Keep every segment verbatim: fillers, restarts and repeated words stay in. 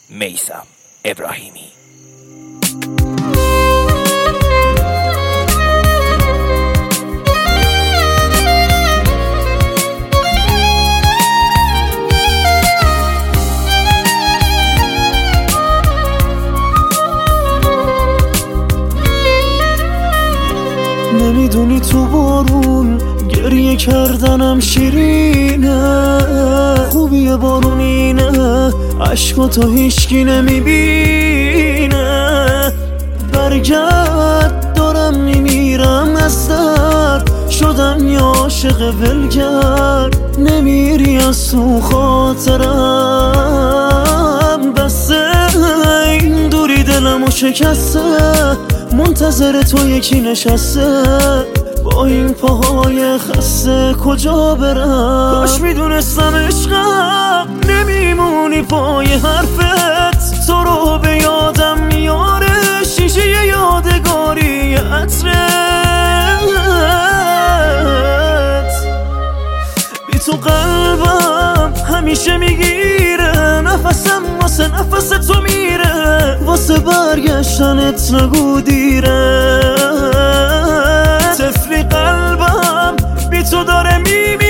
میثم ابراهیمی. نمیدونی تو بارون گریه کردنم شیرینه، خوبیه بارون اینه عشقاتو هیچکی نمیبینه. برگرد دارم میمیرم از درد، شدم یه عاشق ولگرد، نمیری از تو خاطرم. بسه این دوری دلمو شکسته، منتظر تو یکی نشسته، با این پاهای خسته کجا برم؟ کاش میدونستم عشقم نمیمونی پای حرفت، تو رو به یادم میاره شیشه یادگاری عطرت. بی تو قلبم همیشه میگیره نفسم، واسه نفس تو میره، واسه برگشتنت نگو دیره. طفلی قلبم بی تو داره میمیره.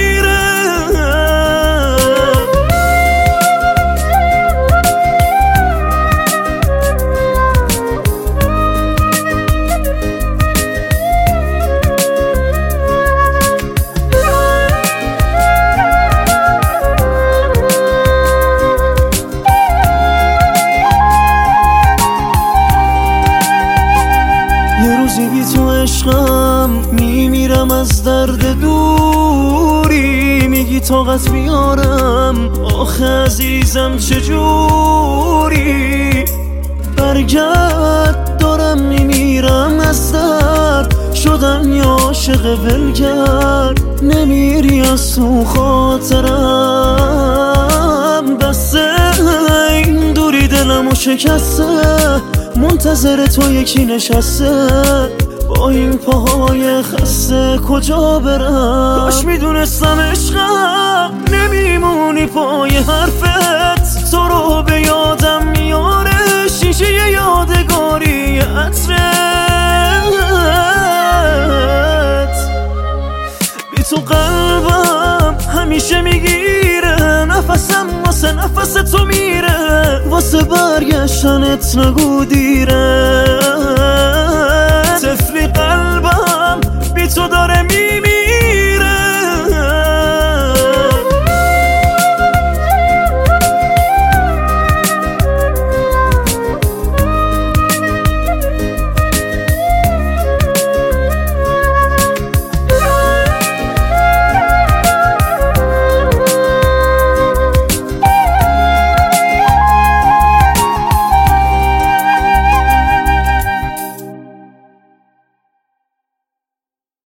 یه روزی بی تو عشقم میمیرم از درد دوری، میگی طاقت بیارم آخه عزیزم چجوری؟ برگرد دارم میمیرم از درد، شدم یه عاشق ولگرد، نمیری از تو خاطرم. بسه این دوری دلمو شکسته، منتظر تو یکی نشسته، با این پاهای خسته کجا برم؟ کاش میدونستم عشقم نمیمونی پای حرفت، تو رو به یادم میاره شیشه یادگاری عطرت. بی تو قلبم همیشه میگیره نفسم، واسه نفس تو میره، واسه برگشتنت نگو دیره. طفلی قلبم بی تو